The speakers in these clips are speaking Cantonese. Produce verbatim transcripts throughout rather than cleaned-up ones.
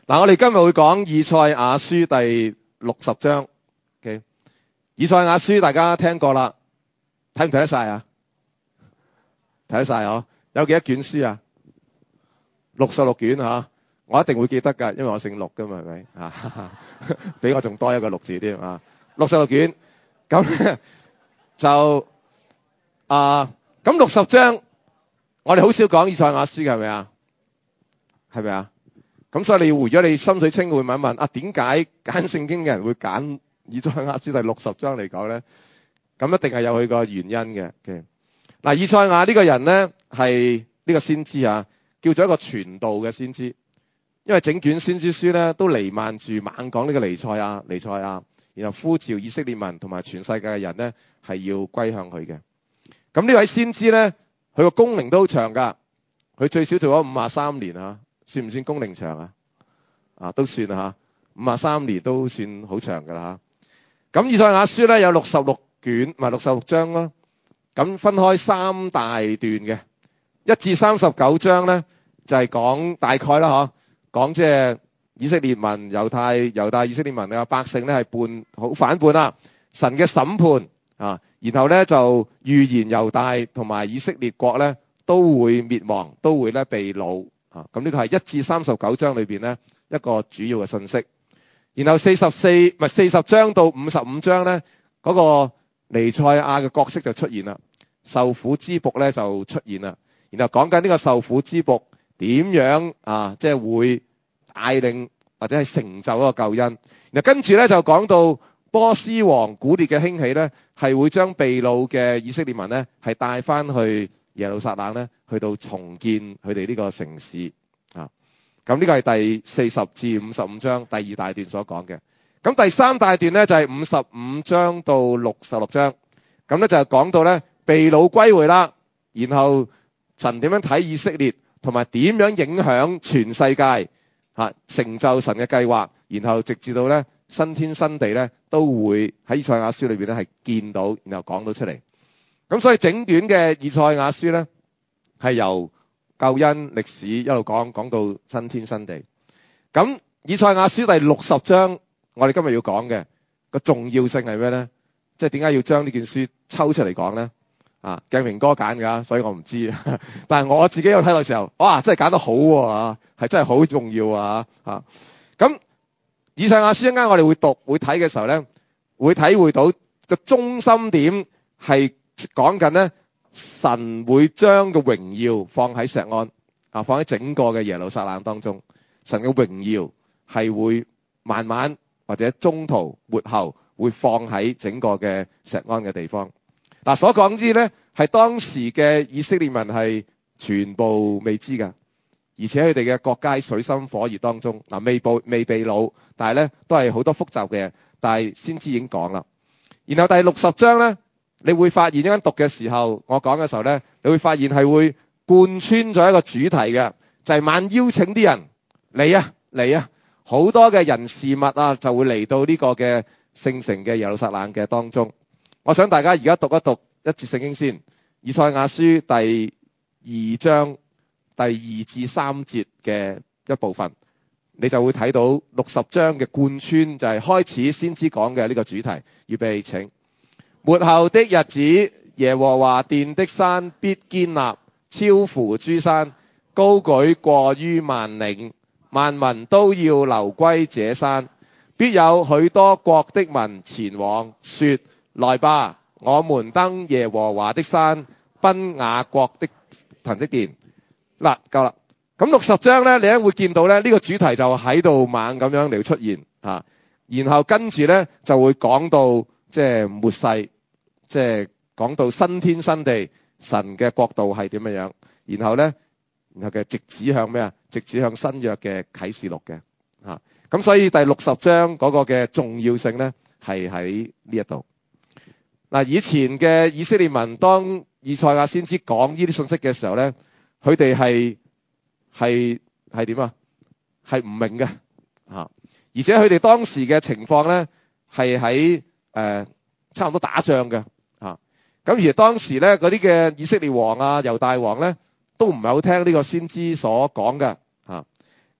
嗱，我哋今日會講以賽亞書第六十章。Okay? 以賽亞書大家聽過啦，睇唔睇得晒啊？睇得晒嗬？有幾多卷書啊？六十六卷吓，我一定會記得噶，因為我姓陸噶嘛，係咪啊？比我仲多一個陸字添啊！六十六卷，咁咧就啊，咁六十章，我哋好少講以賽亞書嘅，係咪啊？係咪啊？咁所以你要回咗你心水清會問一問啊，點解揀聖經嘅人會揀以賽亞書第六十章嚟講咧？咁一定係有佢個原因嘅。嗱，以賽亞呢個人咧係呢個先知啊，叫做一個傳道嘅先知，因為整卷先知書咧都瀰漫住猛講呢個彌賽亞、彌賽亞，然後呼召以色列民同埋全世界嘅人咧係要歸向佢嘅。咁呢位先知咧，佢個工齡都好長噶，佢最少做咗五十三年啊。算唔算工齡長啊？啊，都算啊，五十三年都算好長噶啦吓。咁以賽亞書咧有六十六卷，唔係六十六章咯。咁分開三大段嘅，一至三十九章咧就係講大概啦，嗬，講即係以色列民、猶太、猶大以色列民嘅百姓咧係叛好反叛啦，神嘅審判啊，然後咧就預言猶大同埋以色列國咧都會滅亡，都會咧被擄。啊，咁呢個係一至三十九章裏邊咧一個主要嘅信息。然後四十四唔係四十章到五十五章咧，嗰個彌賽亞嘅角色就出現啦，受苦之僕咧就出現啦。然後講緊呢個受苦之僕點樣啊，即係會帶領或者係成就嗰個救恩。然後跟住咧就講到波斯王古列嘅興起咧，係會將被擄嘅以色列民咧係帶翻去耶路撒冷咧，去到重建佢哋呢個城市啊。咁呢個係第四十至五十五章第二大段所講嘅。咁第三大段咧就係五十五章到六十六章。咁咧就係講到咧被擄歸回啦，然後神點樣睇以色列，同埋點樣影響全世界啊，成就神嘅計劃，然後直至到咧新天新地咧都會喺以賽亞書裏邊咧係見到，然後講到出嚟。咁所以整卷嘅以賽亞書咧，係由救恩歷史一路講講到新天新地。咁以賽亞書第六十章，我哋今日要講嘅個重要性係咩咧？即係點解要將呢件書抽出嚟講咧？啊，鏡明哥揀㗎，所以我唔知。但係我自己有睇到嘅時候，哇，真係揀得好喎，係真係好重要啊！嚇，咁以賽亞書一陣間我哋會讀會睇嘅時候咧，會體會到個中心點係。講緊咧，神會將個榮耀放喺錫安啊，放喺整個嘅耶路撒冷當中。神嘅榮耀係會慢慢或者中途末後會放喺整個嘅錫安嘅地方。嗱、啊，所講之咧係當時嘅以色列民係全部未知噶，而且佢哋嘅國家水深火熱當中，嗱、啊、未被未被擄，但係咧都係好多複雜嘅，但係先知已經講啦。然後第六十章咧。你會發現一陣讀嘅時候，我講嘅時候咧，你會發現係會貫穿咗一個主題嘅，就係晚邀請啲人嚟啊嚟啊，好多嘅人事物啊就會嚟到呢個嘅聖城嘅耶路撒冷嘅當中。我想大家而家讀一讀一節聖經先，以賽亞書第二章第二至三節嘅一部分，你就會睇到六十章嘅貫穿就係開始先知講嘅呢個主題。預備請。末後的日子，耶和華殿的山必堅立，超乎諸山，高舉過於萬嶺，萬民都要流歸這山。必有許多國的民前往，說：來吧，我們登耶和華的山，奔雅各的神的殿。嗱，夠啦。咁六十章咧，你咧會見到咧呢個主題就喺度猛咁樣嚟出現啊，然後跟住咧就會講到即係末世。即係講到新天新地，神嘅國度係點樣樣，然後咧，然後嘅直指向咩啊？直指向新約嘅啟示錄嘅嚇。咁所以第六十章嗰個嘅重要性咧，係喺呢一度。嗱，以前嘅以色列民當以賽亞先知講呢啲信息嘅時候咧，佢哋係係係點啊？係唔明嘅嚇，而且佢哋當時嘅情況咧係喺誒差唔多打仗嘅。咁而當時咧嗰啲嘅以色列王啊、猶大王咧，都唔係好聽呢個先知所講嘅嚇。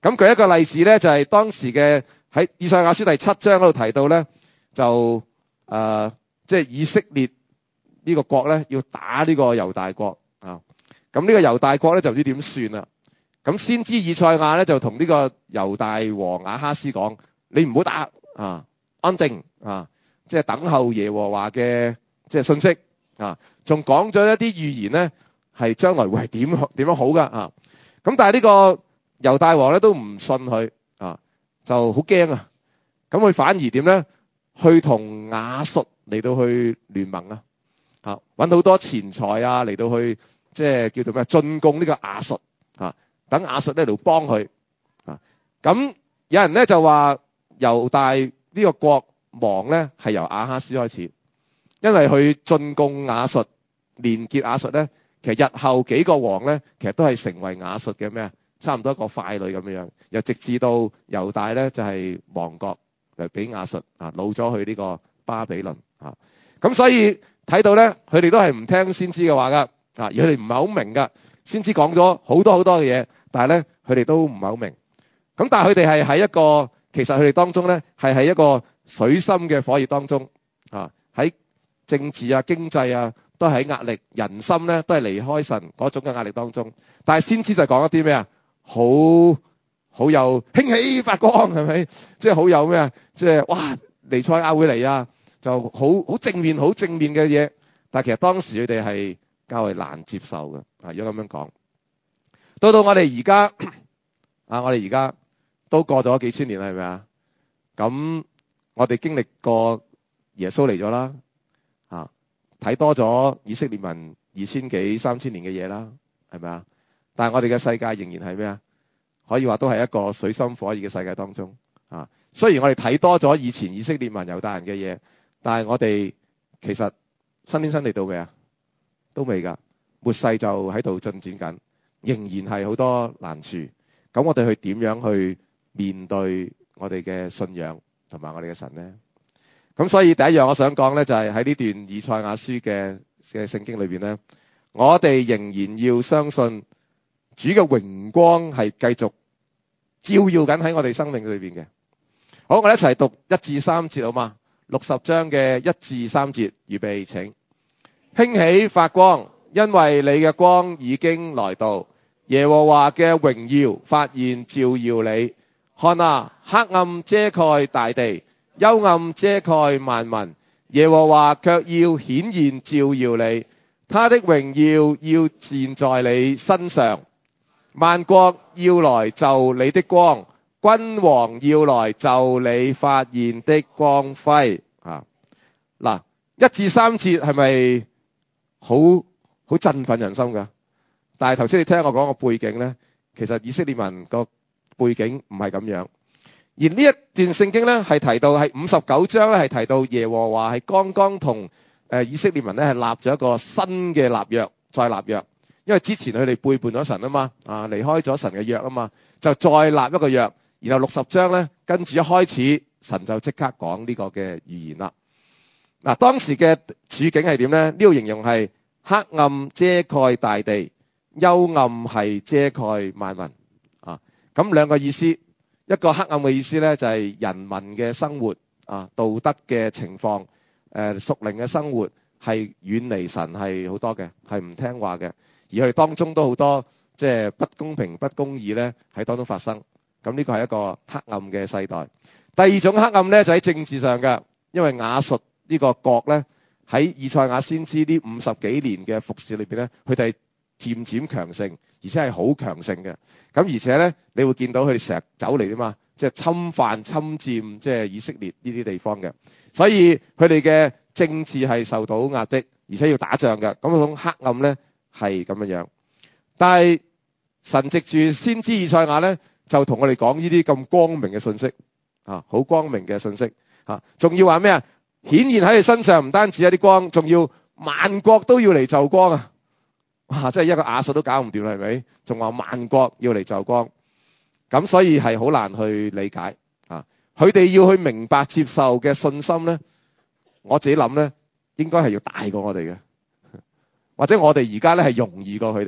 咁舉一個例子咧，就係、是、當時嘅喺以賽亞書第七章嗰度提到咧，就誒即係以色列呢個國咧要打呢個猶大國啊。咁呢個猶大國咧就唔知點算啦。咁先知以賽亞咧就同呢個猶大王亞哈斯講：你唔好打啊，安定啊，即係等候耶和華嘅即係信息啊。仲講咗一啲預言咧，係將來會係點點樣好噶啊。咁但係呢個猶大王咧都唔信佢啊，就好驚啊。咁佢反而點咧？去同亞述嚟到去聯盟啊，啊揾好多錢財啊嚟到去即係叫做咩進貢呢個亞述啊。等亞述咧嚟幫佢啊。咁有人咧就話猶大呢個國亡咧係由亞哈斯開始，因為佢進貢亞述，連結亞述咧，其實日後幾個王咧，其實都係成為亞述嘅咩啊？差唔多一個傀儡咁樣，又直至到猶大咧就係亡國，嚟俾亞述啊擄咗去呢個巴比倫啊。咁所以睇到咧，佢哋都係唔聽先知嘅話噶啊，而佢哋唔係好明噶。先知講咗好多好多嘅嘢，但係咧佢哋都唔係好明。咁但係佢哋係喺一個，其實佢哋當中咧係喺一個水深嘅火熱當中啊，喺政治啊、經濟啊都係喺壓力，人心咧都係離開神嗰種嘅壓力當中。但係先知就講一啲咩啊？好好有興起發光，係咪？即係好有咩啊？即係哇，彌賽亞會嚟啊，就好好正面、好正面嘅嘢。但係其實當時佢哋係較為難接受嘅啊，如果咁樣講。到到我哋而家啊，我哋而家都過咗幾千年啦，係咪啊？咁我哋經歷過耶穌嚟咗啦，啊，睇多咗以色列民二千幾三千年嘅嘢啦，係咪啊？但係我哋嘅世界仍然係咩啊？可以話都係一個水深火熱嘅世界當中啊。雖然我哋睇多咗以前以色列民猶大人嘅嘢，但係我哋其實新天新地到未啊？都未㗎。末世就喺度進展緊，仍然係好多難處。咁我哋去點樣去面對我哋嘅信仰同埋我哋嘅神呢？咁所以第一樣我想講呢，就係喺呢段以賽亞書嘅嘅聖經裏邊呢，我哋仍然要相信主嘅榮光係繼續照耀緊喺我哋生命裏邊嘅。好，我哋一齊讀一至三節好嘛？六十章嘅一至三節，預備請。興起發光，因為你嘅光已經來到，耶和華嘅榮耀發現照耀你。看啊，黑暗遮蓋大地，幽暗遮蓋萬民，耶和華卻要顯現照耀你，他的榮耀要現在你身上。萬國要來就你的光，君王要來就你發現的光輝。啊，嗱，一至三節係咪好好振奮人心噶？但係頭先你聽我講個背景咧，其實以色列民個背景唔係咁樣。而呢一段聖經咧係提到係五十九章咧係提到耶和華係剛剛同誒以色列民咧係立咗一個新嘅立約，再立約。因為之前佢哋背叛咗神啊嘛，啊離開咗神嘅約啊嘛，就再立一個約。然後六十章咧跟住一開始神就即刻講呢個嘅預言啦。嗱，當時嘅處境係點咧？呢度形容係黑暗遮蓋大地，幽暗係遮蓋萬民啊。咁兩個意思，一個黑暗嘅意思咧就係人民嘅生活啊，道德嘅情況，誒屬靈嘅生活係遠離神係好多嘅，係唔聽話嘅，而佢哋當中都好多即係不公平、不公義咧喺當中發生。咁呢個係一個黑暗嘅世代。第二種黑暗咧就喺政治上嘅，因為亞述呢個國咧喺以賽亞先知呢五十幾年嘅服侍裏邊咧，佢哋係漸漸強盛，而且係好強盛嘅。咁而且咧，你會見到佢哋成日走嚟啊嘛，即係侵犯、侵佔即係以色列呢啲地方嘅。所以佢哋嘅政治係受到壓迫，而且要打仗嘅。咁嗰種黑暗咧係咁樣樣。但係神藉住先知以賽亞咧，就同我哋講呢啲咁光明嘅信息啊，好光明嘅信息啊，仲要話咩啊？顯現喺你身上，唔單止一啲光，仲要萬國都要嚟就光啊！哇，真係一個亞述都搞唔掂啦，係咪？仲話萬國要嚟就光，咁所以係好難去理解啊！佢哋要去明白接受嘅信心咧，我自己諗咧，應該係要大過我哋嘅，或者我哋而家咧係容易過佢哋嘅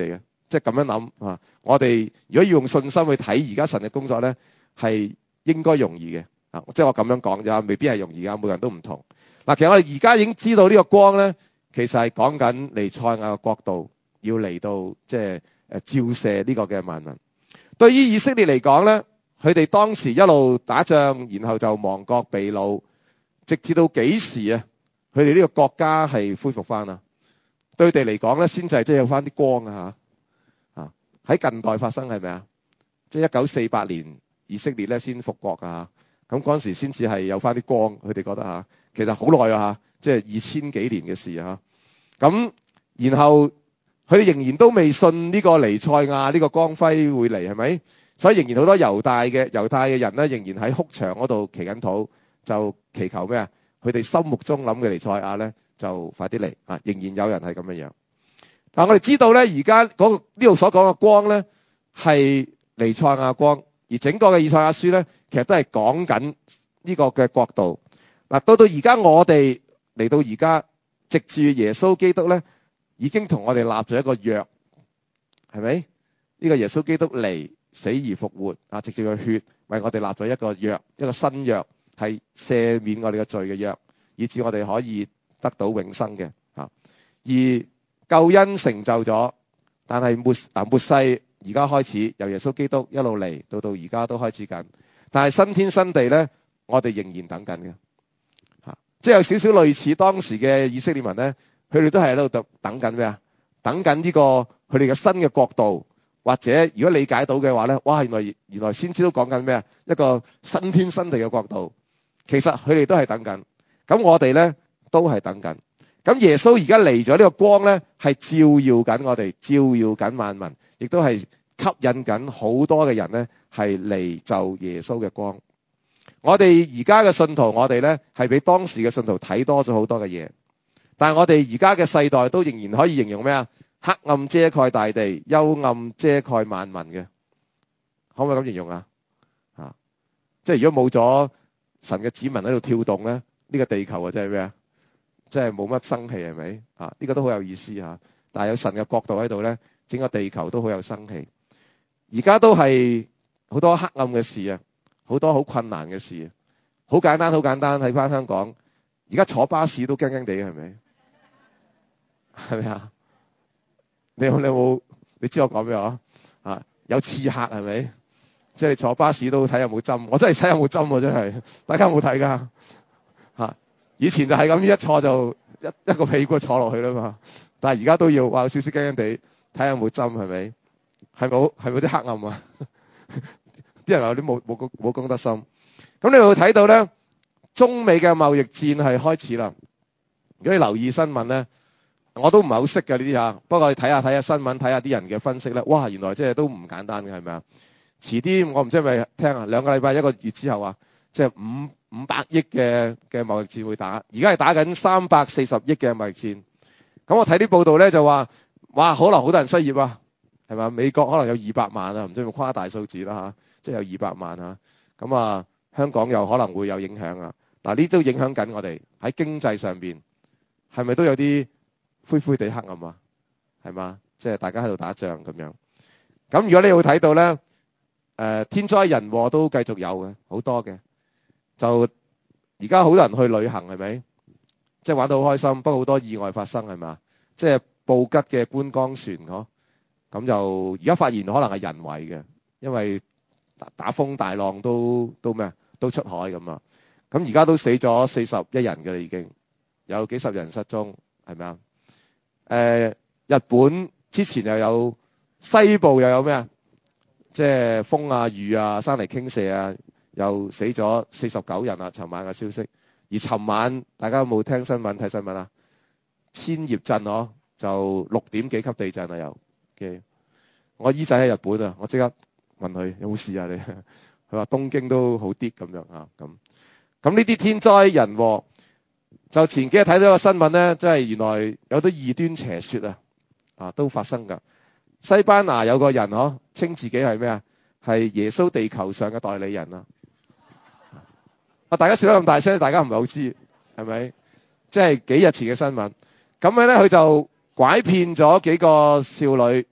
即係咁樣諗啊。我哋如果要用信心去睇而家神嘅工作咧，係應該容易嘅啊。即係我咁樣講啫，未必係容易㗎，每個人都唔同。嗱，其實我哋而家已經知道呢個光咧，其實係講緊彌賽亞嘅國度要嚟到，即係誒照射呢個嘅萬民。對於以色列嚟講咧，佢哋當時一路打仗，然後就亡國被擄，直至到幾時啊？佢哋呢個國家係恢復翻啊？對佢哋嚟講咧，先至係即係有翻啲光啊嚇啊！喺近代發生係咪啊？即係一九四八年以色列咧先復國啊！咁嗰陣時先至係有翻啲光，佢哋覺得嚇，其實好耐啊嚇，即係二千幾年嘅事啊！咁然後佢仍然都未信呢個彌賽亞呢個光輝會嚟，係咪？所以仍然好多猶大嘅猶太嘅人咧，仍然喺哭牆嗰度祈緊禱，就祈求咩啊？佢哋心目中諗嘅彌賽亞咧，就快啲嚟啊！仍然有人係咁樣樣。但我哋知道咧，而家嗰呢度所講嘅光咧，係彌賽亞光，而整個嘅以賽亞書咧，其實都係講緊呢個嘅國度。嗱，到到而家我哋嚟到而家，藉住耶穌基督咧，已經同我哋立咗一個約，係咪？呢個耶穌基督嚟死而復活啊！藉住個血為我哋立咗一個約，一個新約，係赦免我哋嘅罪嘅約，以致我哋可以得到永生嘅啊。而救恩成就咗，但係末啊末世而家開始，由耶穌基督一路嚟到到而家都開始緊。但係新天新地咧，我哋仍然等緊嘅嚇，即係有少少類似當時嘅以色列民咧，佢哋都係喺度等緊咩啊？等緊呢個佢哋嘅新嘅國度，或者如果理解到嘅話咧，哇！原來原來先知都講緊咩啊？一個新天新地嘅國度，其實佢哋都係等緊。咁我哋咧都係等緊。咁耶穌而家嚟咗呢個光咧，係照耀緊我哋，照耀緊萬民，亦都係吸引緊好多嘅人咧，係嚟就耶穌嘅光。我哋而家嘅信徒，我哋咧係比當時嘅信徒睇多咗好多嘅嘢，但係我哋而家嘅世代都仍然可以形容咩啊？黑暗遮蓋大地，幽暗遮蓋萬民嘅，可唔可以咁形容啊？啊，即係如果冇咗神嘅子民喺度跳動咧，呢個地球啊，真係咩啊？即係冇乜生氣，係咪啊？呢個都好有意思嚇。但係有神嘅國度喺度咧，整個地球都好有生氣。而家都係好多黑暗嘅事啊，好多好困難嘅事啊。好簡單，好簡單。睇翻香港，而家坐巴士都驚驚地，係咪？係咪啊？你有你有冇？你知我講咩啊？啊，有刺客係咪？即係你坐巴士都睇有冇針。我真係睇有冇針喎，真係。大家有冇睇㗎？嚇！以前就係咁，一坐就一一個屁股坐落去啦嘛。但係而家都要話有少少驚驚地，睇下有冇針，係咪？係冇係冇啲黑暗啊？啲人話有啲冇冇公冇公德心。咁你會睇到咧，中美嘅貿易戰係開始啦。如果你留意新聞咧，我都唔係好識嘅呢啲嚇。不過你睇下睇下新聞，睇下啲人嘅分析咧，哇！原來即係都唔簡單嘅，係咪啊？遲啲我唔知係咪聽啊，兩個禮拜一個月之後啊，即係五五百億嘅嘅貿易戰會打，而家係打緊三百四十億嘅貿易戰。咁我睇啲報道咧就話，哇，可能好多人失業啊，係咪？美國可能有二百萬啊，唔知有冇誇大數字啦嚇，即係有二百萬啊。咁啊，香港又可能會有影響啊。嗱，呢都影響緊我哋喺經濟上邊，係咪都有啲灰灰地黑暗啊？係嘛？即係大家喺度打仗咁樣。咁如果你會睇到咧，誒天災人禍都繼續有嘅，好多嘅。就而家好多人去旅行係咪？即係玩到好開心，不過好多意外發生係嘛？即係布吉嘅觀光船嗬，咁就而家發現可能係人為嘅，因為打打風大浪都都咩都出海咁啊！咁而家都死咗四十一人嘅啦，已經有幾十人失蹤係咪啊？誒，日本之前又有西部又有咩啊？即係風啊雨啊山泥傾瀉啊！又死咗四十九人啊！尋晚嘅消息，而尋晚大家有冇聽新聞睇新聞啊？千葉鎮嗬就六點幾級地震啊！又嘅，我姨仔喺日本啊，我即刻問佢有冇事啊？你佢話東京都好啲咁樣啊咁。咁呢啲天災人禍，就前幾日睇到一個新聞咧，即係原來有啲異端邪說啊啊都發生㗎。西班牙有個人嗬稱自己係咩啊？係耶穌地球上嘅代理人啊！啊！大家笑得咁大聲，大家唔係好知係咪？即係幾日前嘅新聞。咁樣咧，佢就拐騙咗幾個少女，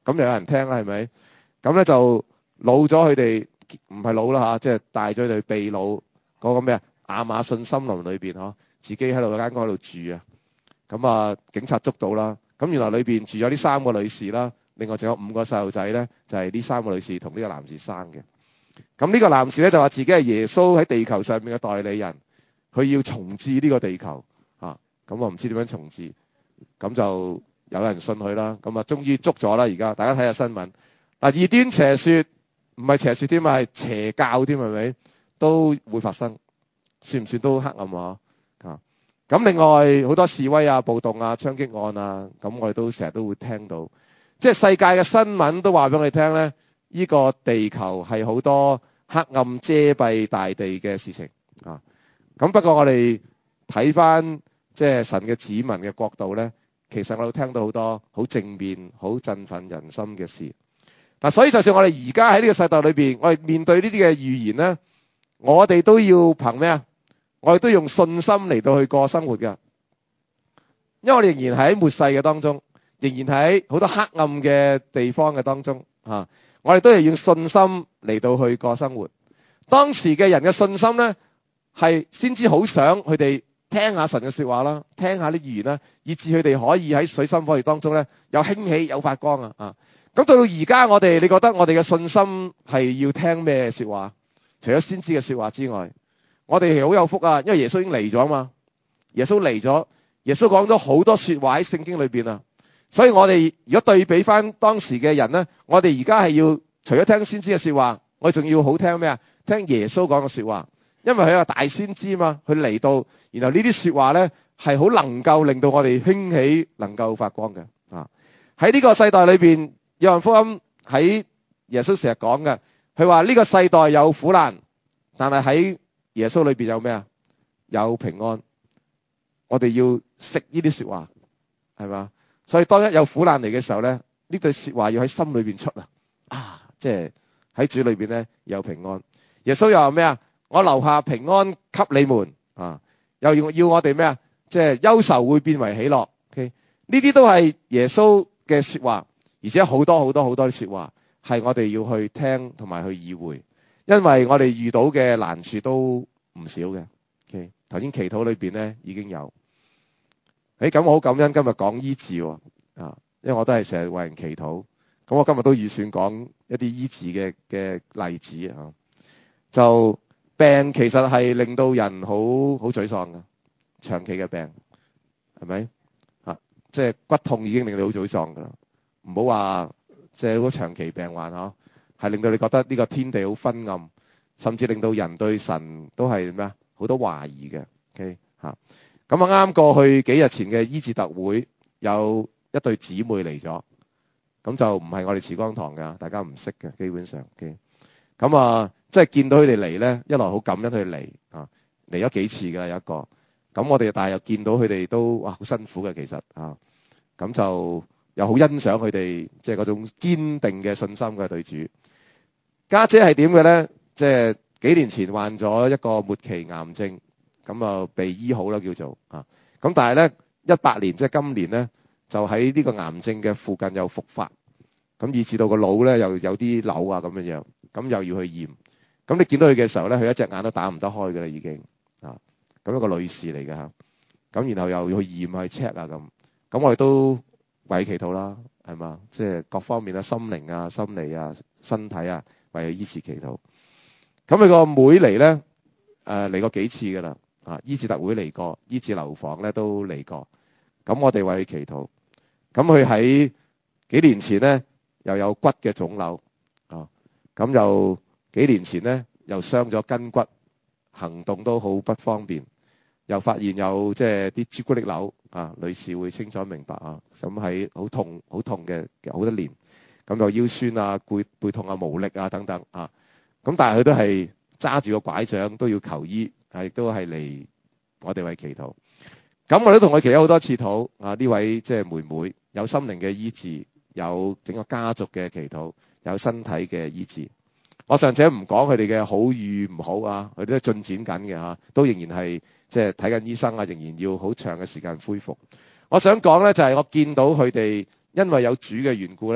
咁又有人聽啦，係咪？咁咧就老咗佢哋，唔係老啦嚇，即係帶咗佢哋秘魯嗰個咩啊亞馬遜森林裏邊嗬，自己喺度間屋喺度住啊。咁啊，警察捉到啦。咁原來裏邊住咗呢三個女士啦，另外仲有五個細路仔咧，就係呢三個女士同呢個男士生嘅。咁呢個男士咧就話自己係耶穌喺地球上面嘅代理人，佢要重置呢個地球啊。咁我唔知點樣重置，咁就有人信佢啦。咁啊，終於捉咗啦。而家大家睇下新聞嗱，異端邪説唔係邪説添啊，係邪教添，係咪都會發生？算唔算都黑暗啊？啊！咁另外好多示威啊、暴動啊、槍擊案啊，咁我哋都成日都會聽到，即係世界嘅新聞都話俾我哋聽咧，呢個地球係好多黑暗遮蔽大地嘅事情啊。咁不過我哋睇翻即係神嘅子民嘅角度咧，其實我都聽到好多好正面、好振奮人心嘅事。嗱，所以就算我哋而家喺呢個世代裏邊，我哋面對呢啲嘅預言咧，我哋都要憑咩啊？我哋都用信心嚟到去過生活㗎，因為我哋仍然喺末世嘅當中，仍然喺好多黑暗嘅地方嘅當中嚇，我哋都係用信心嚟到去過生活。當時嘅人嘅信心咧，係先知好想佢哋聽下神嘅説話啦，聽下啲預言啦，以致佢哋可以喺水深火熱當中咧有興起有發光啊！啊，咁到到而家我哋，你覺得我哋嘅信心係要聽咩説話？除咗先知嘅説話之外，我哋係好有福啊，因為耶穌已經嚟咗嘛。耶穌嚟咗，耶穌講咗好多説話喺聖經裏邊啊。所以我哋如果對比翻當時嘅人咧，我哋而家係要除咗聽先知嘅説話，我哋仲要好聽咩啊？聽耶穌講嘅説話，因為佢係個大先知嘛，佢嚟到，然後呢啲説話咧係好能夠令到我哋興起，能夠發光嘅啊。喺呢個世代裏邊，約翰福音喺耶穌成日講嘅，佢話呢個世代有苦難，但係喺耶穌裏邊有咩啊？有平安。我哋要食呢啲說話，係嘛？所以當一有苦難嚟嘅時候咧，呢句說話要喺心裏邊出啊！啊，即係喺主裏邊咧有平安。耶穌又話咩啊？我留下平安給你們啊！又要要我哋咩啊？即係憂愁會變為喜樂。OK，呢啲都係耶穌嘅說話，而且好多好多好多啲說話係我哋要去聽同埋去意會。因為我哋遇到嘅難處都唔少嘅。OK，頭先祈禱裏邊咧已經有。誒，咁我好感恩今日講醫治喎，啊，因為我都係成日為人祈禱。咁我今日都預算講一啲醫治嘅嘅例子啊。就病其實係令到人好好沮喪嘅，長期嘅病係咪？啊，即係骨痛已經令你好沮喪㗎啦。唔好話即係嗰個長期病患嗬。係令到你覺得呢個天地好昏暗，甚至令到人對神都係咩啊？好多懷疑嘅。OK 嚇，咁啊啱過去幾日前嘅醫治特會，有一對姊妹嚟咗，咁就唔係我哋慈光堂㗎，大家唔識嘅基本上。OK，咁啊，即係見到佢哋嚟咧，一來好感恩佢哋嚟啊，嚟咗幾次㗎啦有一個，咁我哋但係又見到佢哋都哇好辛苦嘅其實啊，咁就又好欣賞佢哋即係嗰種堅定嘅信心嘅對主。家姐係點嘅咧？即係幾年前患咗一個末期癌症，咁啊被醫好啦叫做啊。咁但係咧一八年即係今年咧，就喺呢個癌症嘅附近又復發，咁以至到個腦咧又有啲瘤啊咁樣樣，咁又要去驗。咁你見到佢嘅時候咧，佢一隻眼都打唔得開㗎啦已經啊。咁一個女士嚟㗎嚇，咁然後又要去驗去 check 啊咁。咁我哋都為祈禱啦，係嘛？即係各方面啊，心靈啊、心理啊、身體啊。為佢醫治祈禱，咁佢個妹嚟咧，誒嚟過幾次噶啦，啊醫治特會嚟過，醫治樓房咧都嚟過，咁我哋為佢祈禱。咁佢喺幾年前咧又有骨嘅腫瘤，啊咁又幾年前咧又傷咗筋骨，行動都好不方便，又發現有即係啲朱古力瘤，啊女士會清楚明白啊，咁喺好痛好痛嘅好多年。咁又腰酸啊、背背痛啊、無力啊等等啊，咁但係佢都係揸住個拐杖都要求醫，亦都係嚟我哋為祈禱。咁我都同佢祈咗好多次禱啊！呢位即係妹妹有心靈嘅醫治，有整個家族嘅祈禱，有身體嘅醫治。我尚且唔講佢哋嘅好與唔好啊，佢哋都進展緊嘅嚇，都仍然係即係睇緊醫生啊，仍然要好長嘅時間恢復。我想講咧就係我見到佢哋因為有主嘅緣故咧。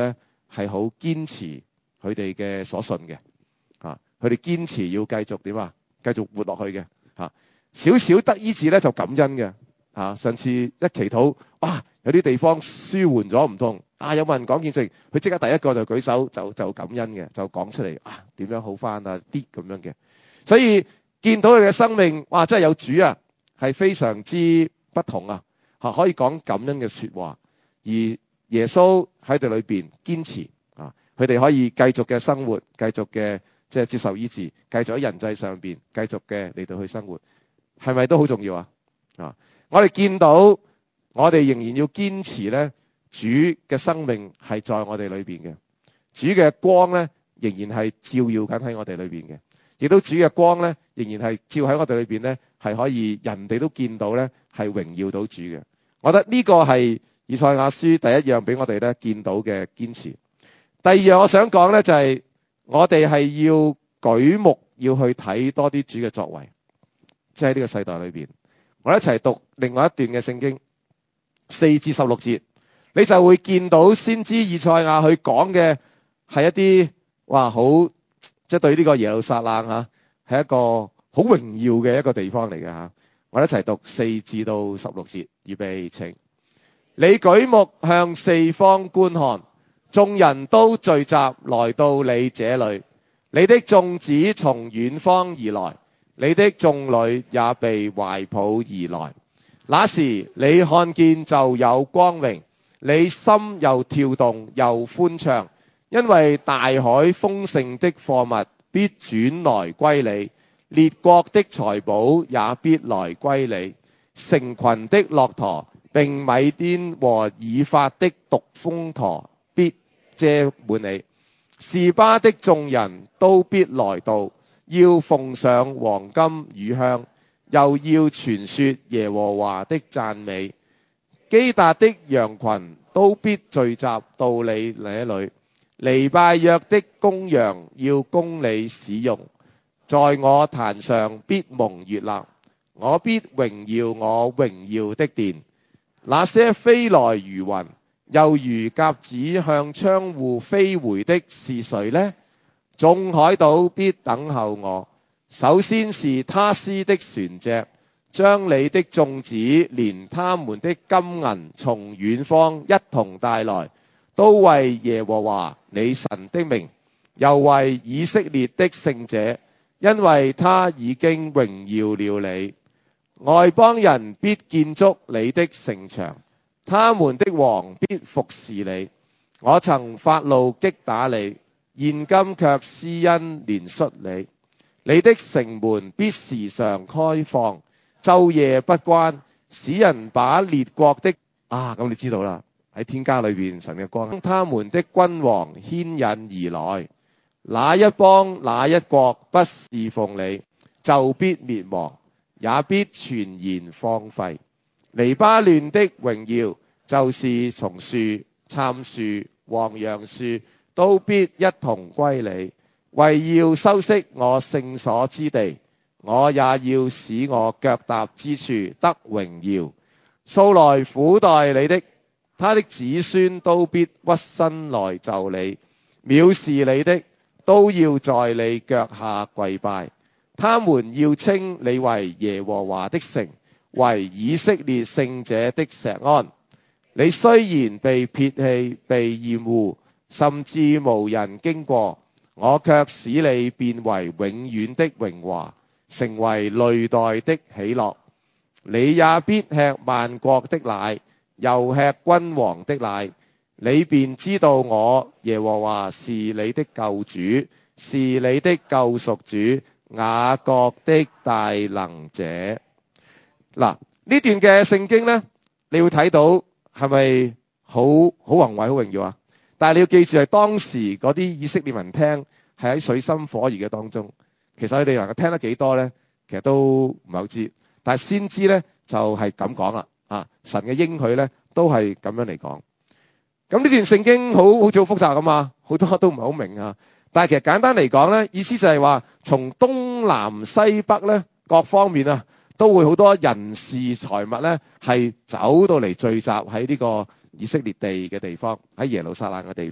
係好堅持佢哋嘅所信嘅，啊，佢哋堅持要繼續點啊，繼續活落去嘅，嚇，少少得醫治咧就感恩嘅，嚇，上次一祈禱，哇，有啲地方舒緩咗唔痛，啊，有冇人講見證？佢即刻第一個就舉手就就感恩嘅，就講出嚟，啊，點樣好翻啊啲咁樣嘅，所以見到佢嘅生命，哇，真係有主啊，係非常之不同啊，嚇，可以講感恩嘅説話，而耶穌喺佢裏邊堅持啊，佢哋可以繼續嘅生活，繼續嘅即係接受醫治，繼續喺人際上邊繼續嘅嚟到去生活，係咪都好重要啊？啊，我哋見到我哋仍然要堅持咧，主嘅生命係在我哋裏邊嘅，主嘅光咧仍然係照耀緊喺我哋裏邊嘅，亦都主嘅光咧仍然係照喺我哋裏邊咧，係可以人哋都見到咧，係榮耀到主嘅。我覺得呢個係以賽亞書第一樣俾我哋咧見到嘅堅持。第二樣我想講咧就係我哋係要舉目要去睇多啲主嘅作為，即係呢個世代裏邊。我哋一齊讀另外一段嘅聖經四至十六節，你就會見到先知以賽亞佢講嘅係一啲哇好，即係對呢個耶路撒冷嚇係一個好榮耀嘅一個地方嚟嘅嚇。我哋一齊讀四至到十六節，預備請。你舉目向四方觀看，眾人都聚集來到你這裏，你的眾子從遠方而來，你的眾女也被懷抱而來。那時你看見就有光榮，你心又跳動又歡暢，因為大海豐盛的貨物必轉來歸你，列國的財寶也必來歸你，成群的駱駝並米甸和以法的獨峰駝必遮滿你，示巴的眾人都必來到，要奉上黃金與香，又要傳說耶和華的讚美。基達的羊群都必聚集到你這裏，尼拜約的公羊要供你使用，在我壇上必蒙悅納，我必榮耀我榮耀的殿。那些飛來如雲，又如鴿子向窗戶飛回的是誰呢？眾海島必等候我。首先是他施的船隻，將你的眾子連他們的金銀從遠方一同帶來，都為耶和華你神的名，又為以色列的聖者，因為他已經榮耀了你。外邦人必建築你的城牆，他們的王必服侍你。我曾發怒擊打你，現今卻施恩憐恤你。你的城門必時常開放，晝夜不關，使人把列國的啊，咁你知道啦，喺天家裏邊神嘅光，他們的君王牽引而來。哪一邦哪一國不侍奉你，就必滅亡，也必全然荒廢。黎巴嫩的榮耀就是松樹、杉樹、黃楊樹，都必一同歸你。為要修飾我聖所之地，我也要使我腳踏之處得榮耀。素來苦待你的，他的子孫都必屈身來就你，藐視你的，都要在你腳下跪拜。他們要稱你為耶和華的城，為以色列聖者的錫安。你雖然被撇棄、被厭惡，甚至無人經過，我卻使你變為永遠的榮華，成為累代的喜樂。你也必吃萬國的奶，又吃君王的奶。你便知道我耶和華是你的救主，是你的救贖主，雅各的大能者。嗱，呢段嘅聖經呢，你會睇到係咪好好宏偉、好榮耀啊？但係你要記住，係當時嗰啲以色列民聽係喺水深火熱嘅當中。其實佢哋能夠聽得幾多呢？其實都唔係好知。但係先知呢，就係咁講啦。啊，神嘅應許呢，都係咁樣嚟講。咁呢段聖經好好似好複雜㗎嘛，好多都唔係好明啊。但係其實簡單嚟講呢，意思就係話從東南西北呢，各方面啊，都會好多人事財物呢，係走到嚟聚集喺呢個以色列地嘅地方，喺耶路撒冷嘅地方。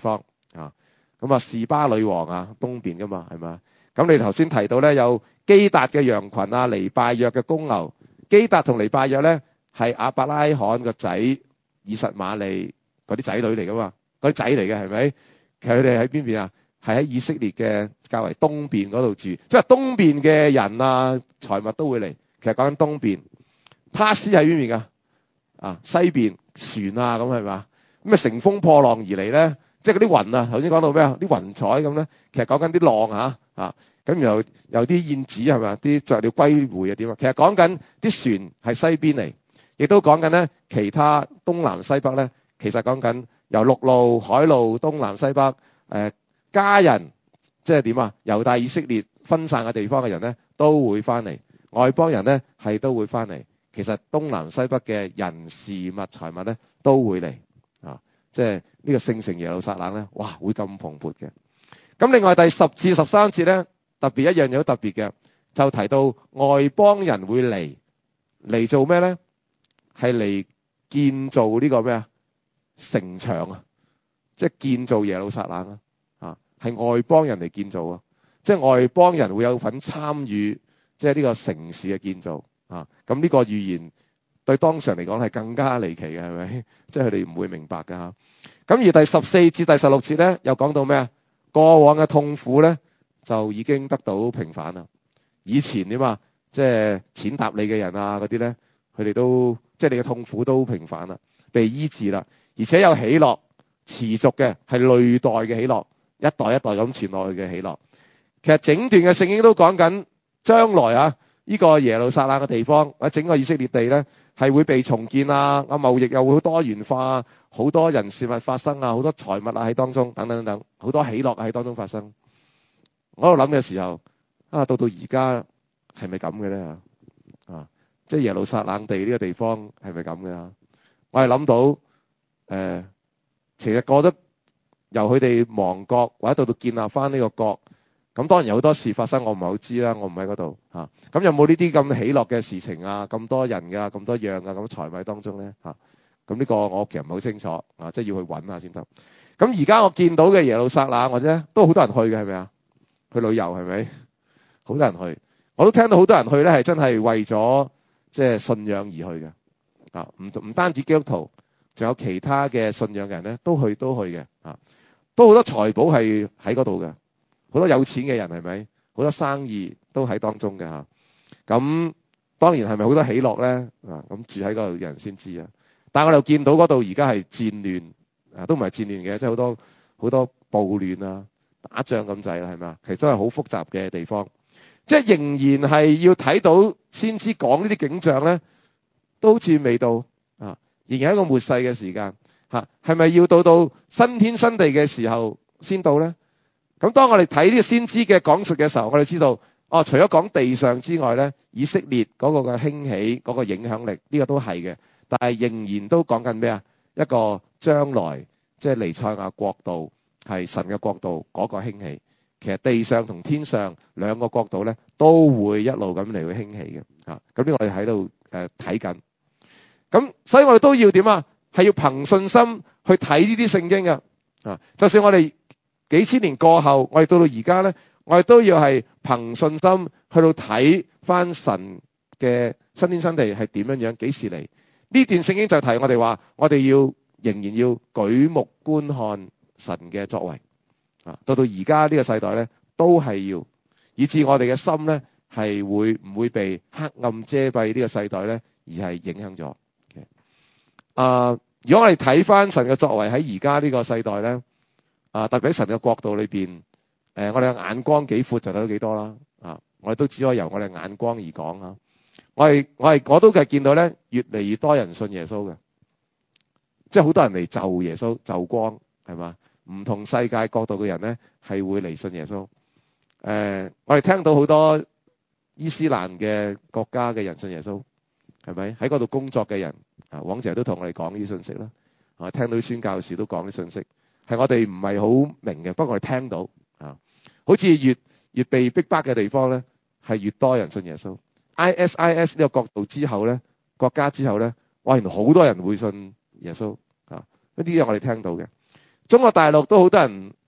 啊。咁啊，示巴女王啊，東邊噶嘛，係咪？咁你頭先提到咧，有基達嘅羊群啊，尼拜約嘅公牛。基達同尼拜約咧係亞伯拉罕個仔以實瑪利嗰啲仔女嚟噶嘛，嗰啲仔嚟嘅係咪？其實佢哋喺邊邊啊？係喺以色列嘅較為東邊嗰度住，即係東邊嘅人啊，財物都會嚟。其實講緊東邊，他施喺邊邊噶？啊，西邊船啊，咁係嘛？咁啊乘風破浪而嚟咧，即係嗰啲雲啊，頭先講到咩啊？啲雲彩咁咧，其實講緊啲浪嚇啊，咁然後有啲燕子係咪？啲雀鳥歸回啊點啊？其實講緊啲船係西邊嚟，亦都講緊咧其他東南西北咧，其實講緊由陸路、海路、東南西北誒、呃、家人，即係點啊？猶大以色列分散嘅地方嘅人咧，都會翻嚟；外邦人咧係都會翻嚟。其實東南西北嘅人事物財物咧都會嚟啊！即係呢個聖城耶路撒冷咧，哇，會咁蓬勃嘅。咁另外第十至十三節咧，特別一樣嘢好特別嘅，就提到外邦人會嚟嚟做咩咧？係嚟建造呢個咩啊？城牆啊！即係建造耶路撒冷啊！啊，係外邦人嚟建造啊！即係外邦人會有份參與，即係呢個城市嘅建造。啊，咁呢個預言對當時人嚟講係更加離奇嘅，係咪？即係佢哋唔會明白㗎。咁而第十四至第十六節咧，又講到咩啊？過往嘅痛苦咧，就已經得到平反啦。以前點啊？即係踐踏你嘅人啊，嗰啲咧，佢哋都即係你嘅痛苦都平反啦，被醫治啦，而且有喜樂持續嘅，係累代嘅喜樂，一代一代咁傳落去嘅喜樂。其實整段嘅聖經都講緊將來啊。呢個耶路撒冷嘅地方，或者整個以色列地咧，係會被重建啊！啊，貿易又會好多元化，好多人事物發生啊，好多財物啊喺當中，等等等等，好多喜樂喺當中發生。我喺度諗嘅時候，啊，到到而家係咪咁嘅咧？啊，即係耶路撒冷地呢個地方係咪咁嘅啊？我係諗到，誒、呃，其實覺得由佢哋亡國或者到到建立翻呢個國。咁當然有好多事發生，我唔係好知啦，我唔喺嗰度嚇。咁有冇呢啲咁喜樂嘅事情啊？咁多人㗎，咁多樣㗎，咁財物當中咧嚇。咁呢個我其實唔係好清楚啊，即係要去揾下先得。咁而家我見到嘅耶路撒冷或者都好多人去嘅係咪啊？去旅遊係咪？好多人去，我都聽到好多人去咧，係真係為咗即係信仰而去嘅啊！唔唔單止基督徒，仲有其他嘅信仰嘅人咧，都去都去嘅啊，都好多財寶係喺嗰度嘅。好多有錢嘅人係咪？好多生意都喺當中嘅嚇。咁當然係咪好多喜樂咧？啊，咁住喺嗰度嘅人先知啊。但係我哋見到嗰度而家係戰亂啊，都唔係戰亂嘅，即係好多好多暴亂啊、打仗咁滯啦，係咪啊？其實都係好複雜嘅地方。即係仍然係要睇到先知講呢啲景象咧，都好似未到啊。仍然係一個末世嘅時間嚇，係咪要到到新天新地嘅時候先到咧？咁當我哋睇呢個先知嘅講述嘅時候，我哋知道，哦，除咗講地上之外咧，以色列嗰個嘅興起嗰個影響力，呢個都係嘅。但係仍然都講緊咩啊？一個將來即係彌賽亞國度係神嘅國度嗰個興起。其實地上同天上兩個國度咧，都會一路咁嚟去興起嘅。嚇，咁呢個我哋喺度誒睇緊。咁所以我哋都要點啊？係要憑信心去睇呢啲聖經嘅。啊，就算我哋幾千年過後，我哋到到而家咧，我哋都要係憑信心去到睇翻神嘅新天新地係點樣樣，幾時嚟？呢段聖經就提我哋話，我哋要仍然要舉目觀看神嘅作為啊！到到而家呢個世代咧，都係要，以致我哋嘅心咧係會唔會被黑暗遮蔽呢個世代咧，而係影響咗。啊！如果我哋睇翻神嘅作為喺而家呢個世代咧。啊！特別喺神嘅國度裏邊，誒，我哋嘅眼光幾闊就睇到幾多啦。啊，我哋都只可以由我哋眼光而講啊。我係我係我都係見到咧，越嚟越多人信耶穌嘅，即係好多人嚟就耶穌就光係嘛？唔同世界角度嘅人咧係會嚟信耶穌。誒，我哋聽到好多伊斯蘭嘅國家嘅人信耶穌，係咪？喺嗰度工作嘅人啊，往常都同我哋講呢啲信息啦。啊，聽到啲宣教士都講啲信息。係我哋唔係好明嘅，不過我哋聽到啊，好似越越被逼迫嘅地方咧，係越多人信耶穌。I S I S 呢個國度之後咧，國家之後咧，哇，原來好多人會信耶穌啊！呢啲嘢我哋聽到嘅。中國大陸都好多人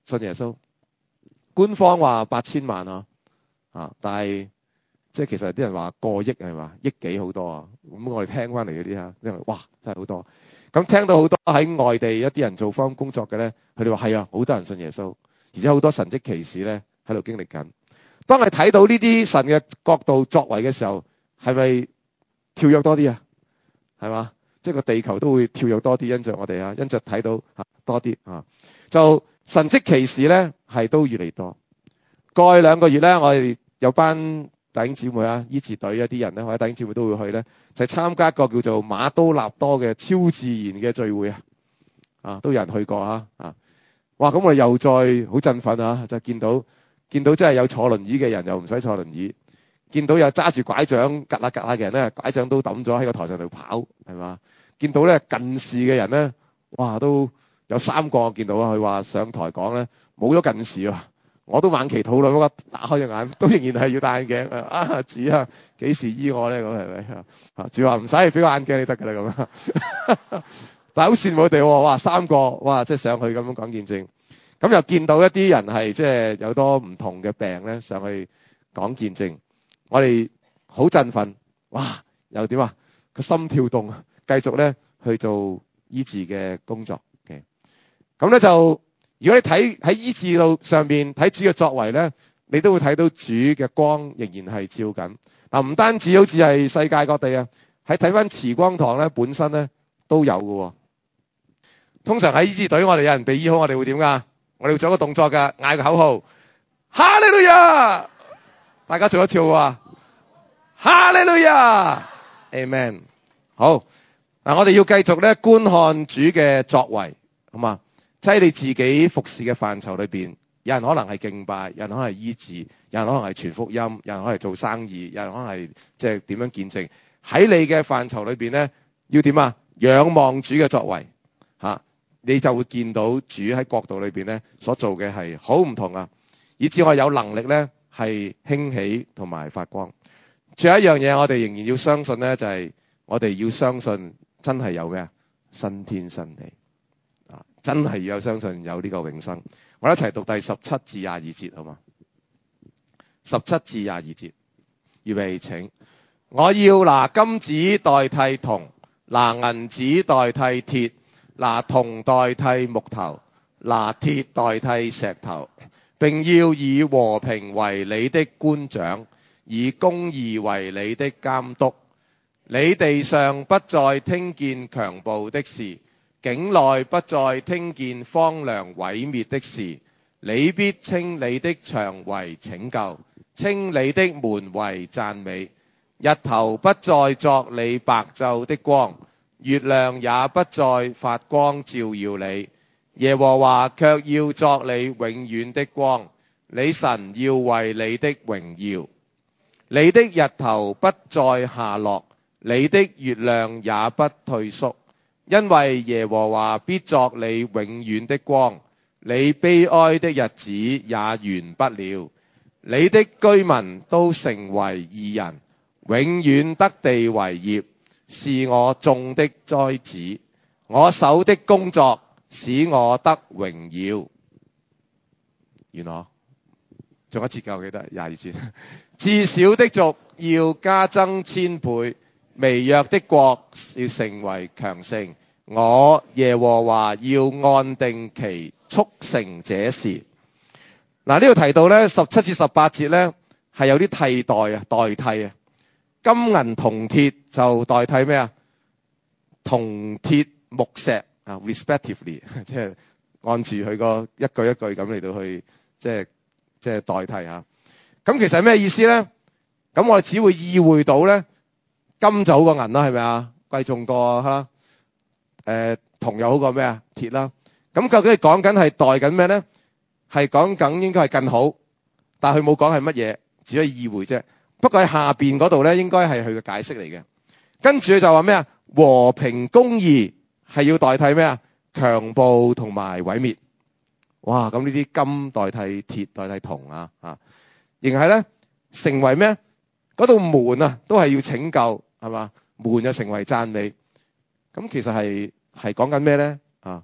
信耶穌。官方話八千萬啊，啊，但係即係其實啲人話過億係嘛，億幾好多啊。咁我哋聽翻嚟嗰啲啊，因為哇真係好多。咁聽到好多喺外地一啲人做方工作嘅咧，佢哋話係啊，好多人信耶穌，而且好多神蹟奇事咧喺度經歷緊。當你睇到呢啲神嘅角度作為嘅時候，係咪跳躍多啲啊？係嘛？即係個地球都會跳躍多啲，因着我哋啊，因着睇到嚇多啲啊，就神蹟奇事咧係都越嚟越多。過去兩個月咧，我哋有班弟兄姊妹啊，醫治隊一啲人咧，或者弟兄姊妹都會去咧，就係參加一個叫做馬都納多嘅超自然嘅聚會啊！啊，都有人去過啊！啊，哇！咁我哋又再好振奮啊！就見到見到真係有坐輪椅嘅人又唔使坐輪椅，見到有揸住拐杖趌下趌下嘅人咧，拐杖都抌咗喺個台上度跑，係嘛？見到咧近視嘅人咧，哇都有三個我見到啊！佢話上台講咧冇咗近視啊！我都晚期討論，不過打開隻眼都仍然係要戴眼鏡啊！啊主啊，幾時醫我咧？咁係咪啊？主話唔使俾個眼鏡你得㗎啦咁啊！但係好羨慕佢哋喎，哇三個哇即係上去咁樣講見證，咁又見到一啲人係即係有多唔同嘅病咧上去講見證，我哋好振奮，哇又點啊？個心跳動啊！繼續咧去做醫治嘅工作嘅，咁咧就如果你睇喺醫治路上面睇主嘅作為咧，你都會睇到主嘅光仍然係照緊。嗱，唔單止好似係世界各地啊，喺睇翻慈光堂咧本身咧都有嘅。通常喺醫治隊，我哋有人被醫好，我哋會點噶？我哋會做一個動作噶，嗌個口號：哈利路亞！大家做一跳啊！哈利路亞 ！Amen。好，嗱，我哋要繼續咧觀看主嘅作為，好嘛？即係你自己服侍嘅範疇裏邊，有人可能係敬拜，有人可能係醫治，有人可能係傳福音，有人可能係做生意，有人可能係即係點樣見證。喺你嘅範疇裏邊咧，要點啊？仰望主嘅作為，吓，你就會見到主喺國度裏邊咧所做嘅係好唔同啊！以至我有能力咧係興起同埋發光。最後一樣嘢，我哋仍然要相信咧，就係我哋要相信真係有咩啊？新天新地。真係要有相信有呢個永生。我哋一齊讀第十七至廿二節好嘛？十七至廿二節，預備請。我要拿金子代替銅，拿銀子代替鐵，拿銅代替木頭，拿鐵代替石頭，並要以和平為你的官長，以公義為你的監督。你地上不再聽見強暴的事，境內不再聽見荒涼毀滅的事，你必稱你的牆為拯救，稱你的門為讚美。日頭不再作你白晝的光，月亮也不再發光照耀你。耶和華卻要作你永遠的光，你神要為你的榮耀。你的日頭不再下落，你的月亮也不退縮。因為耶和華必作你永遠的光，你悲哀的日子也完不了。你的居民都成為義人，永遠得地為業，是我種的栽子，我手的工作使我得榮耀。原來仲有一節夠記得廿二節，至小的族要加增千倍，微弱的國要成為強盛。我耶和華要按定期促成這事。嗱，呢度提到咧十七至十八節咧係有啲替代啊，代替啊，金銀銅鐵就代替咩啊？銅鐵木石啊 ，respectively， 即係按住佢個一句一句咁嚟到去，即係即係代替啊。咁其實係咩意思咧？咁我哋只會意會到咧，金就好過銀啦，係咪啊？貴重過吓。誒銅又好過咩啊？鐵啦。咁究竟係講緊係代緊咩咧？係講緊應該係更好，但係佢冇講係乜嘢，只可以意會啫。不過喺下邊嗰度咧，應該係佢嘅解釋嚟嘅。跟住佢就話咩啊？和平公義係要代替咩啊？強暴同埋毀滅。哇！咁呢啲金代替鐵代替銅啊啊，仍係咧成為咩？嗰道門啊，都係要拯救係嘛？門就成為讚美。咁其實係係講緊咩咧？啊，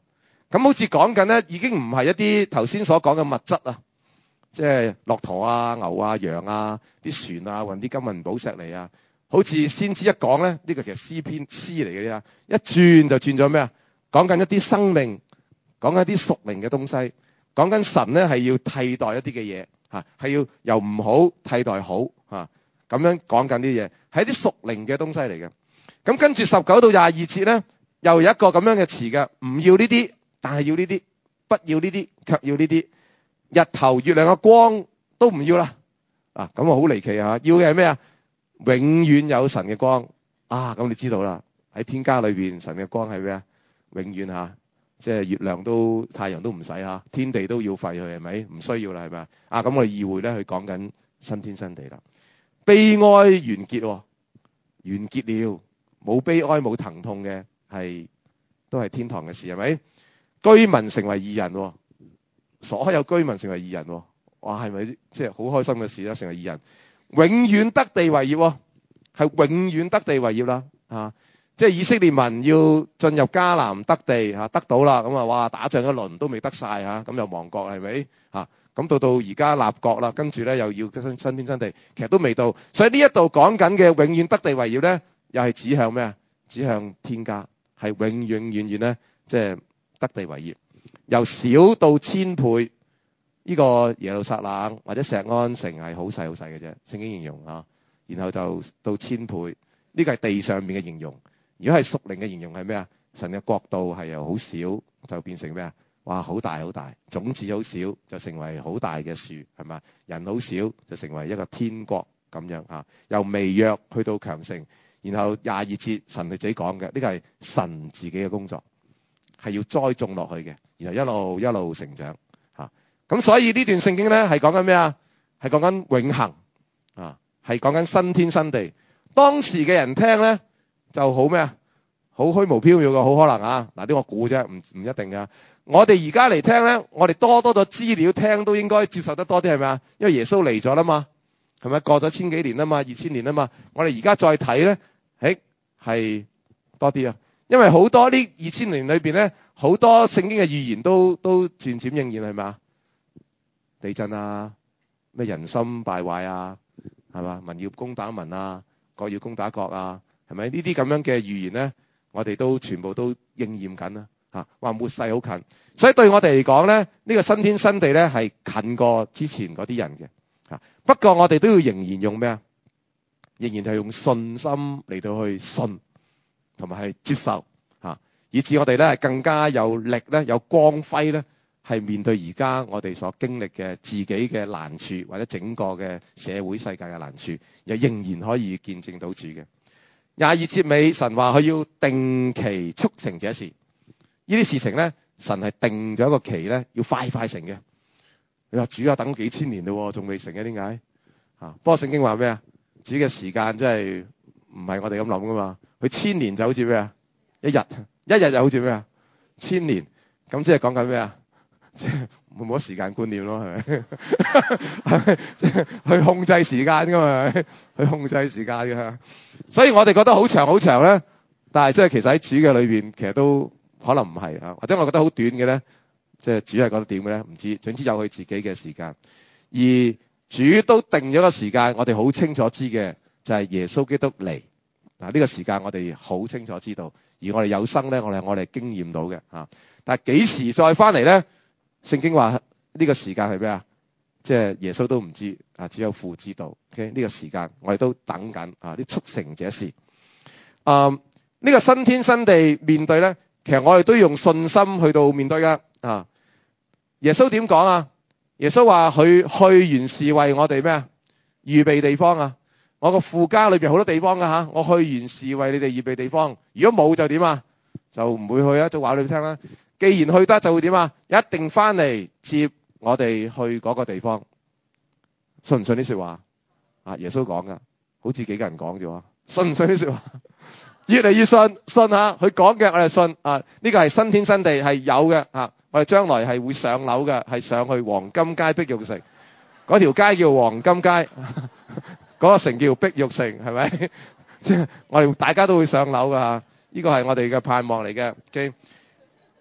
咁好似講緊咧，已經唔係一啲頭先所講嘅物質啊，即係駱駝啊、牛啊、羊啊、啲船啊、運啲金銀寶石嚟啊。好似先知一講咧，呢個其實詩篇詩嚟嘅啫，一轉就轉咗咩啊？講緊一啲生命，講緊一啲屬靈嘅東西，講緊神咧係要替代一啲嘅嘢嚇，係要由唔好替代好嚇，咁樣講緊啲嘢，係一啲屬靈嘅東西嚟嘅。咁跟住十九到廿二節咧，又有一個咁樣嘅詞嘅，唔要呢啲，但係要呢啲，不要呢啲，卻要呢啲，日頭月亮嘅光都唔要啦。啊，咁啊好離奇啊！要嘅係咩啊？永遠有神嘅光啊！咁你知道啦，喺天家裏邊，神嘅光係咩啊？永遠嚇，即係月亮都太陽都唔使嚇，天地都要廢去係咪？唔需要啦係咪啊？咁我哋議會咧去講緊新天新地啦，悲哀完結，完結了，冇悲哀冇疼痛嘅係都係天堂嘅事係咪？居民成為義人，所有居民成為義人，哇係咪即係好開心嘅事啦？成為義人。永遠得地為業，係永遠得地為業啦，啊！即係以色列民要進入迦南得地，嚇得到啦，咁啊哇打仗一輪都未得晒嚇，咁又亡國係咪？嚇咁到到而家立國啦，跟住咧又要新新天新地，其實都未到，所以呢一度講緊嘅永遠得地為業咧，又係指向咩啊？指向天家，係永永遠遠咧，即係得地為業，由少到千倍。呢個耶路撒冷或者錫安城係好細好細嘅啫，聖經形容啊，然後就到千倍，呢個係地上面嘅形容。如果係屬靈嘅形容係咩啊？神嘅國度係由好少就變成咩啊？哇，好大好大，種子好少就成為好大嘅樹，係咪？人好少就成為一個天國咁樣啊，由微弱去到強盛。然後廿二節神佢自己講嘅，呢個係神自己嘅工作，係要栽種落去嘅，然後一路一路成長。咁所以呢段聖經咧係講緊咩啊？係講緊永恆啊，係講緊新天新地。當時嘅人聽咧就好咩啊？好虛無縹緲嘅，好可能啊！嗱，呢個估啫，唔唔一定噶。我哋而家嚟聽咧，我哋多多咗資料聽都應該接受得多啲係咪啊？因為耶穌嚟咗啦嘛，係咪過咗千幾年啦嘛，二千年啦嘛。我哋而家再睇咧，誒係多啲啊，因為好多呢二千年裏邊咧，好多聖經嘅預言都都漸漸應驗係咪啊？地震啊，咩人心敗壞啊，係嘛？民要攻打民啊，國要攻打國啊，係咪？呢啲咁樣嘅預言咧，我哋都全部都應驗緊啦，嚇！話末世好近，所以對我哋嚟講咧，呢個新天新地咧係近過之前嗰啲人嘅，嚇！不過我哋都要仍然用咩啊？仍然係用信心嚟到去信，同埋係接受，嚇！以至我哋咧係更加有力咧，有光輝咧。係面對而家我哋所經歷嘅自己嘅難處，或者整個嘅社會世界嘅難處，又仍然可以見證到主嘅。廿二節尾，神話佢要定期速成這事，呢啲事情咧，神係定咗一個期咧，要快快成嘅。你話主啊，等幾千年咯，仲未成嘅，點解？嚇！不過聖經話咩啊？主嘅時間真係唔係我哋咁諗噶嘛。佢千年就好似咩啊？一日，一日就好似咩啊？千年。咁即係講緊咩啊？即係冇冇時間觀念咯，係咪？係咪？即係去控制時間噶嘛？去控制時間嘅，所以我哋覺得好長好長咧。但係即係其實喺主嘅裏邊，其實都可能唔係啊。或者我覺得好短嘅咧，即係主係覺得點嘅咧？唔知。總之有佢自己嘅時間，而主都定咗個時間，我哋好清楚知嘅就係耶穌基督嚟嗱。呢個時間我哋好清楚知道，而我哋有生咧，我哋我哋經驗到嘅嚇。但係幾時再翻嚟咧？聖經話呢個時間係咩啊？即係耶穌都唔知啊，只有父知道。OK，呢個時間我哋都等緊啊，啲速成這事。啊，呢個新天新地面對咧，其實我哋都要用信心去到面對噶啊。耶穌點講啊？耶穌話佢去原是為我哋咩啊？預備地方啊！我個父家裏邊好多地方噶吓，我去原是為你哋預備地方。如果冇就點啊？就唔會去啊！就話你聽啦。既然去得就會點啊？一定翻嚟接我哋去嗰個地方，信唔信啲說話啊？耶穌講噶，好似幾個人講啫，信唔信啲說話？越嚟越信，信下佢講嘅我哋信啊！呢個係新天新地係有嘅啊！我哋將來係會上樓嘅，係上去黃金街碧玉城，嗰條街叫黃金街，嗰個城叫碧玉城，係咪？即係我哋大家都會上樓噶吓，呢個係我哋嘅盼望嚟嘅。OK。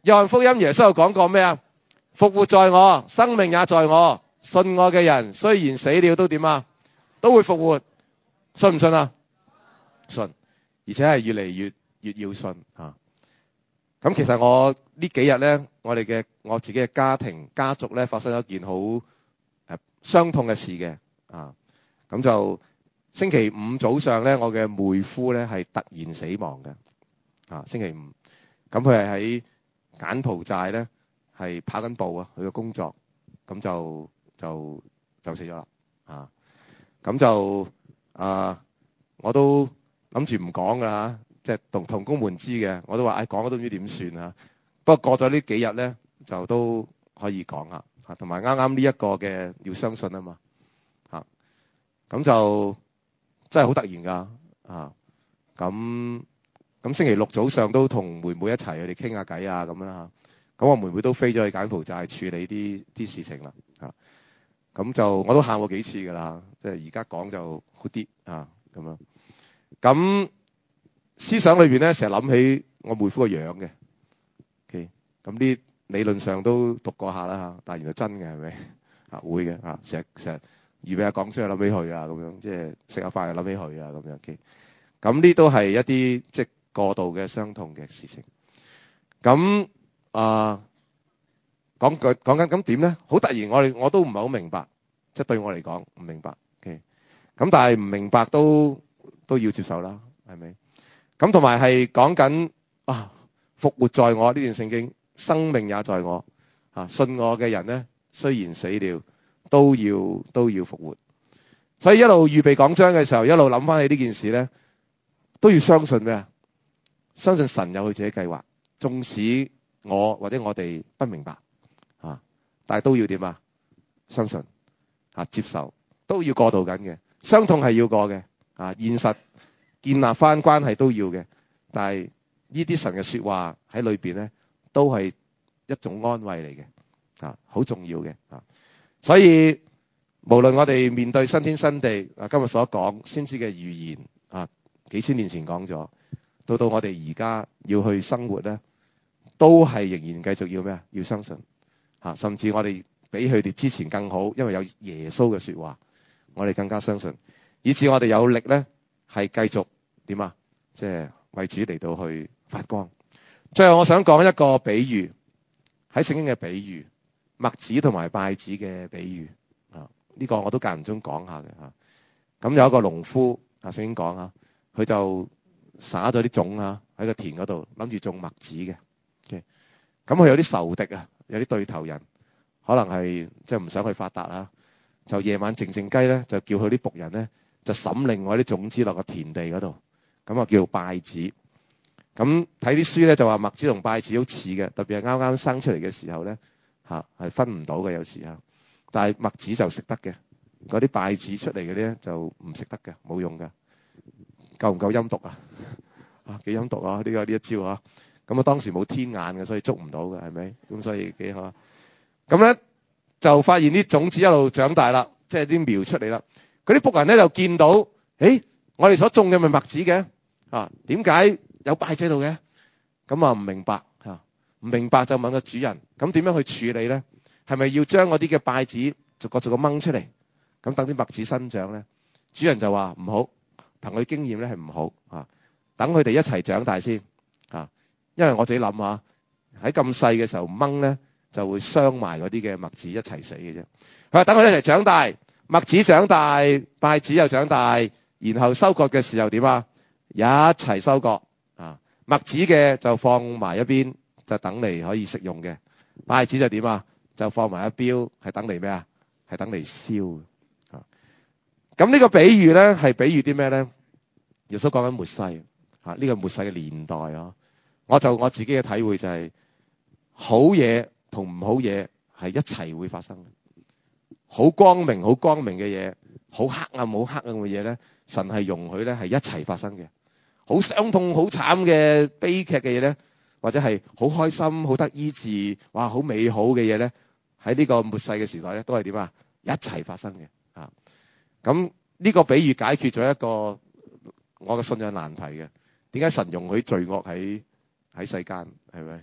約翰福音耶穌有講過咩啊？復活在我，生命也在我，信我嘅人雖然死了都點啊？都會復活，信唔信啊？信，而且係越嚟越越要信啊！咁其實我呢幾日咧，我哋嘅我自己嘅家庭家族咧，發生咗一件好誒傷痛嘅事嘅啊！咁就星期五早上咧，我嘅妹夫咧係突然死亡嘅啊！星期五，咁佢係喺柬埔寨咧係跑緊步啊，佢嘅工作，咁就就就死咗啦啊！咁就啊，我都諗住唔講噶啦。即係同同工們知嘅，我都話，唉、哎，講都唔知點算啊。不過過咗呢幾日咧，就都可以講啦。嚇，同埋啱啱呢一個嘅要相信啊嘛。嚇，咁就真係好突然㗎。啊，咁咁星期六早上都同妹妹一齊佢哋傾下偈啊咁樣啦。咁我妹妹都飛咗去柬埔寨處理啲啲事情啦。嚇，咁就我都喊過幾次㗎啦。即係而家講就好啲啊咁樣。咁思想裏邊咧，成日諗起我妹夫個樣嘅，OK，咁啲理論上都讀過下啦嚇，但係原來真嘅係咪啊？會嘅啊，成日成日預備下講出嚟諗起佢啊，咁樣即係食下飯又諗起佢啊，咁樣 OK，咁呢都係一啲即係過度嘅傷痛嘅事情。咁啊，講句講緊咁點咧？好突然，我哋我都唔係好明白，即係對我嚟講唔明白 OK，咁但係唔明白都都要接受啦，係咪？咁同埋係講緊啊，復活在我呢段聖經，生命也在我啊，信我嘅人咧，雖然死了，都要都要復活。所以一路預備講章嘅時候，一路諗翻起呢件事咧，都要相信咩啊？相信神有佢自己計劃，縱使我或者我哋不明白啊，但係都要點啊？相信啊，接受都要過渡緊嘅，傷痛係要過嘅啊，現實。建立翻關係都要嘅，但係呢啲神嘅說話喺裏邊咧，都係一種安慰嚟嘅，啊，好重要嘅啊。所以無論我哋面對新天新地，啊，今日所講先知嘅預言啊，幾千年前講咗，到到我哋而家要去生活咧，都係仍然繼續要咩啊？要相信啊，甚至我哋比佢哋之前更好，因為有耶穌嘅說話，我哋更加相信，以至我哋有力咧。係繼續點啊？即係為主嚟到去發光。最後我想講一個比喻，喺聖經嘅比喻，麥子同埋稗子嘅比喻啊。呢個我都間唔中講下嘅嚇。咁有一個農夫啊，聖經講啊，佢就撒咗啲種啊喺個田嗰度，諗住種麥子嘅。咁佢有啲仇敵啊，有啲對頭人，可能係即係唔想去發達啊，就夜晚靜靜雞咧，就叫佢啲僕人咧。就審另外啲種子落個田地嗰度，咁啊叫稗子。咁睇啲書咧就話麥子同稗子好似嘅，特別係啱啱生出嚟嘅時候咧，嚇係分唔到嘅有時候。但係麥子就食得嘅，嗰啲稗子出嚟嘅咧就唔食得嘅，冇用嘅。夠唔夠陰毒啊？啊幾陰毒啊！呢個呢一招啊！咁啊當時冇天眼嘅，所以捉唔到嘅，係咪？咁所以幾好啊！咁咧就發現啲種子一路長大啦，即係啲苗出嚟啦。嗰啲僕人咧就見到，誒，我哋所種嘅咪麥子嘅，啊，點解有稗子喺度嘅？咁啊唔明白嚇，唔明白就問個主人，咁點樣去處理咧？係咪要將嗰啲嘅稗子逐個逐個掹出嚟，咁等啲麥子生長咧？主人就話唔好，憑佢經驗咧係唔好啊，等佢哋一齊長大先啊，因為我自己諗下，喺咁細嘅時候掹咧就會傷埋嗰啲嘅麥子一齊死嘅啫。佢話等佢哋一齊長大。麥子長大，稗子又長大，然後收割嘅時候點啊？一齊收割啊！麥子嘅就放埋一邊，就等嚟可以食用嘅；稗子就點啊？就放埋一邊，係等嚟咩啊？係等嚟燒啊！咁呢個比喻咧，係比喻啲咩咧？耶穌講緊末世啊，呢個末世嘅年代啊，我就我自己嘅體會就係，好嘢同唔好嘢係一齊會發生嘅。好光明、好光明嘅嘢，好黑暗、好黑暗嘅嘢咧，神係容許咧係一齊發生嘅。好傷痛、好慘嘅悲劇嘅嘢咧，或者係好開心、好得醫治、哇好美好嘅嘢咧，喺呢個末世嘅時代咧，都係點啊？一齊發生嘅啊！咁呢個比喻解決咗一個我嘅信仰難題嘅。點解神容許罪惡喺喺世間？係咪？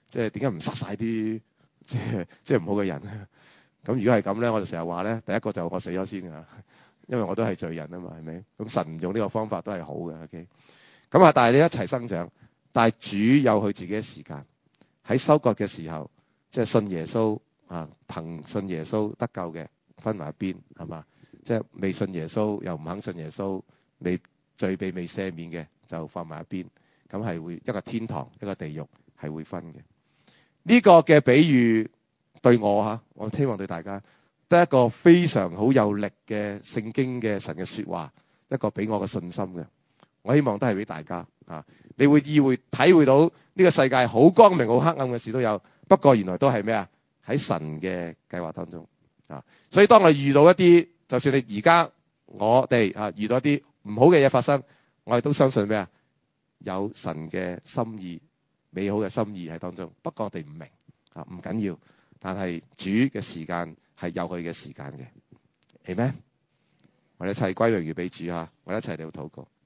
即係點解唔殺晒啲即係即係唔好嘅人咧？咁如果係咁咧，我就成日話咧，第一個就我死咗先㗎，因為我都係罪人啊嘛，係咪？咁神唔用呢個方法都係好嘅。OK，咁啊，但係你一齊生長，但係主有佢自己嘅時間，喺收割嘅時候，即係信耶穌啊，憑信耶穌得救嘅分埋一邊，係嘛？即係未信耶穌又唔肯信耶穌，未罪被未赦免嘅就放埋一邊，咁係會一個天堂一個地獄係會分嘅。呢個嘅比喻對我嚇，我希望對大家得一個非常好有力嘅聖經嘅神嘅說話，一個俾我嘅信心嘅。我希望都係俾大家啊，你會意會體會到呢個世界好光明好黑暗嘅事都有，不過原來都係咩啊？喺神嘅計劃當中啊。所以當我遇到一啲，就算你而家我哋啊遇到一啲唔好嘅嘢發生，我哋都相信咩啊？有神嘅心意，美好嘅心意喺當中。不過我哋唔明啊，唔緊要，但係主嘅時間係有佢嘅時間嘅，係咩？我哋一齊歸榮耀俾主啊！我哋一齊嚟禱告。